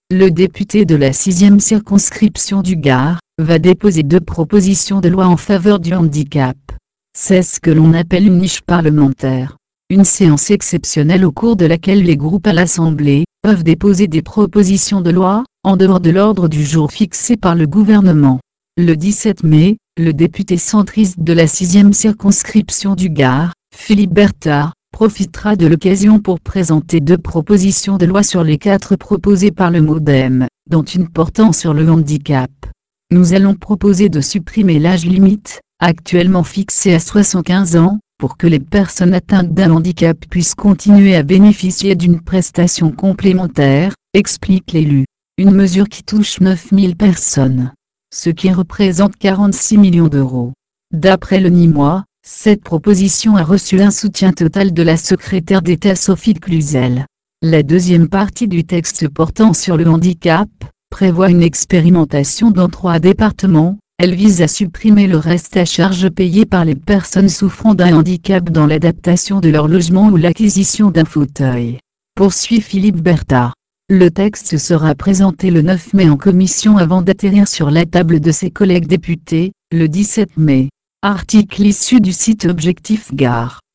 le député de la 6e circonscription du Gard, va déposer 2 propositions de loi en faveur du handicap. C'est ce que l'on appelle une niche parlementaire. Une séance exceptionnelle au cours de laquelle les groupes à l'Assemblée peuvent déposer des propositions de loi, en dehors de l'ordre du jour fixé par le gouvernement. Le 17 mai, le député centriste de la 6e circonscription du Gard, Philippe Berta, profitera de l'occasion pour présenter 2 propositions de loi sur les 4 proposées par le MoDem, dont une portant sur le handicap. Nous allons proposer de supprimer l'âge limite, actuellement fixé à 75 ans, pour que les personnes atteintes d'un handicap puissent continuer à bénéficier d'une prestation complémentaire, explique l'élu. Une mesure qui touche 9000 personnes, ce qui représente 46 millions d'euros. D'après le Nîmois, cette proposition a reçu un soutien total de la secrétaire d'État Sophie Cluzel. La deuxième partie du texte portant sur le handicap prévoit une expérimentation dans 3 départements. Elle vise à supprimer le reste à charge payé par les personnes souffrant d'un handicap dans l'adaptation de leur logement ou l'acquisition d'un fauteuil. Poursuit Philippe Berta. Le texte sera présenté le 9 mai en commission avant d'atterrir sur la table de ses collègues députés, le 17 mai. Article issu du site Objectif Gard.